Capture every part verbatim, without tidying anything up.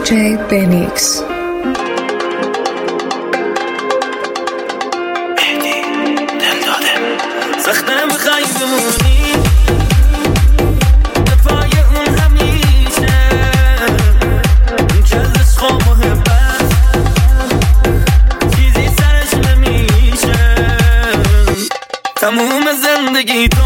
دی جی Benix. سخته بخوای بمونی دفاع اون همیشه این که از عشق و محبت چیزی سرش نمیشه تموم زندگی تو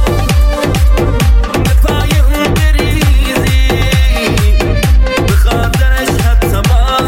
به پای اون بریزی به خاطرش حتی با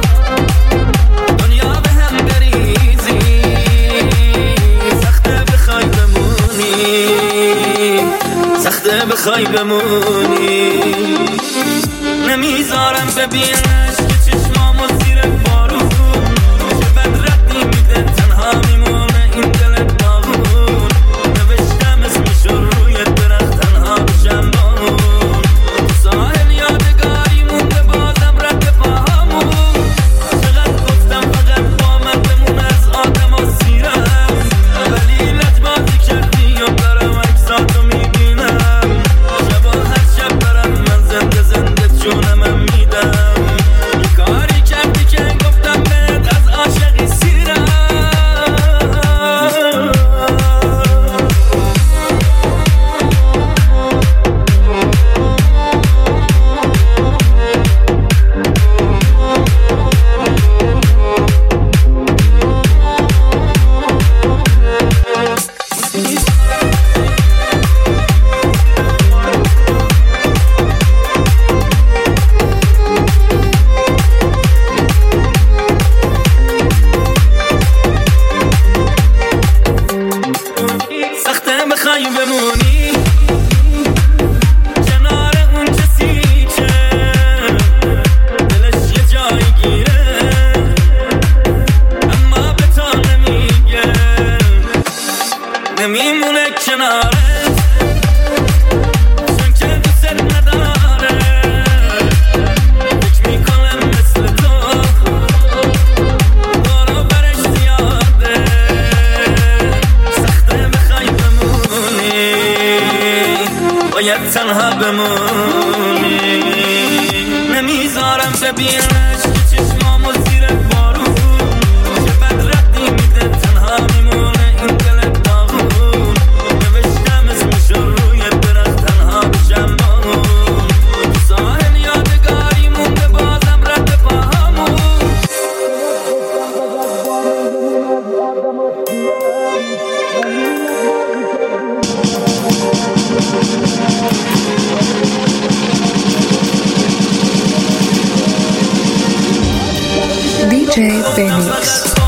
دنیا به هم بریزی سخته بخوای بمونی سخته بخوای بمونی نمیذارم ببینش که چشمامو زیر بارون چه بد ردی میده تنها میمونه این دل داغون نوشتم اسمشو روی درخت تنها بشم بامون ساحل یادگاری مونده بازم رد پاهامون چقدر گفتم فقط با من بمون از آدم و سیرم ولی لجبازی کردی و دارم عکساتو میبینم شبا هر شب دارم من زنده زنده جونم میدم یه کاری کردی که گفتم بهت از عاشقی سیرم سخته بخوای بمونی کنار اون کسی که دلش یه جایی گیره اما به تو نمیگه نمیمونه کنارت چون که دوست نداره فکر میکنم مثل تو دارو برش زیاده سخته بخوای بمونی باید تنها بمونی نمیذارم ببینش که چشمامو زیر بارون چه بد ردی میده تنها میمونه این دل داغون نوشتم اسمشو روی درخت تنها بشم بامون ساحل یادگاری مونده بازم رد پاهامون دی جی Benix.